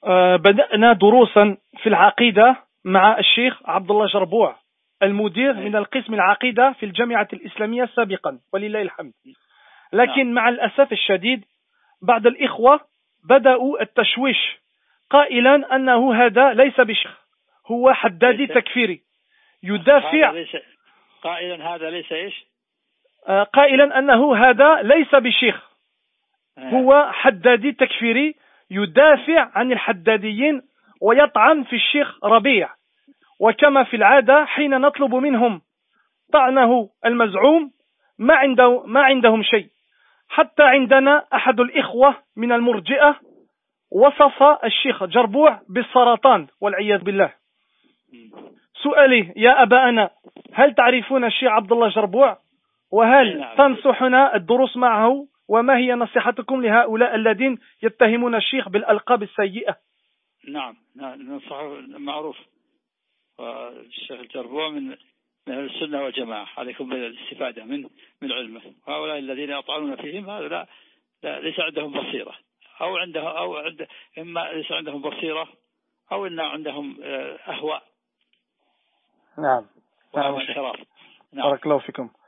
بدأنا دروسا في العقيدة مع الشيخ عبد الله جربوع المدير من القسم العقيدة في الجامعة الإسلامية سابقا ولله الحمد. لكن مع الأسف الشديد بعض الإخوة بدأوا التشويش قائلا أنه هذا ليس بشيخ، هو حدادي تكفيري يدافع قائلا هذا ليس إيش؟ قائلا أنه هذا ليس بشيخ، هو حدادي تكفيري يدافع عن الحداديين ويطعن في الشيخ ربيع. وكما في العادة حين نطلب منهم طعنه المزعوم ما عندهم شيء. حتى عندنا أحد الإخوة من المرجئة وصف الشيخ جربوع بالسرطان والعياذ بالله. سؤالي يا أباءنا، هل تعرفون الشيخ عبد الله جربوع؟ وهل تنصحنا الدروس معه؟ وما هي نصيحتكم لهؤلاء الذين يتهمون الشيخ بالألقاب السيئة؟ نعم ننصحه معروف. الشيخ الجربوع من أهل السنة والجماعة، عليكم بالاستفادة من علمه. هؤلاء الذين يطعنون فيهم هؤلاء ليس عندهم بصيرة، إما ليس عندهم بصيرة أو إن عندهم أهواء. نعم. نعم. بارك الله فيكم.